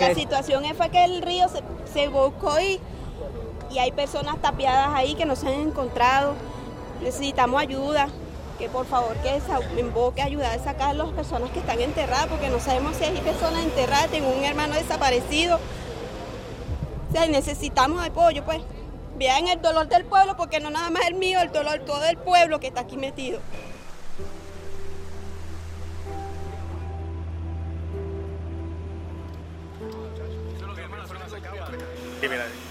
La situación fue que el río se volcó y hay personas tapiadas ahí que no se han encontrado. Necesitamos ayuda, que por favor que se invoque ayudar a sacar a las personas que están enterradas, porque no sabemos si hay personas enterradas. Tengo un hermano desaparecido. O sea, necesitamos apoyo, pues. Vean el dolor del pueblo, porque no nada más el mío, el dolor todo el pueblo que está aquí metido. Sí, mira.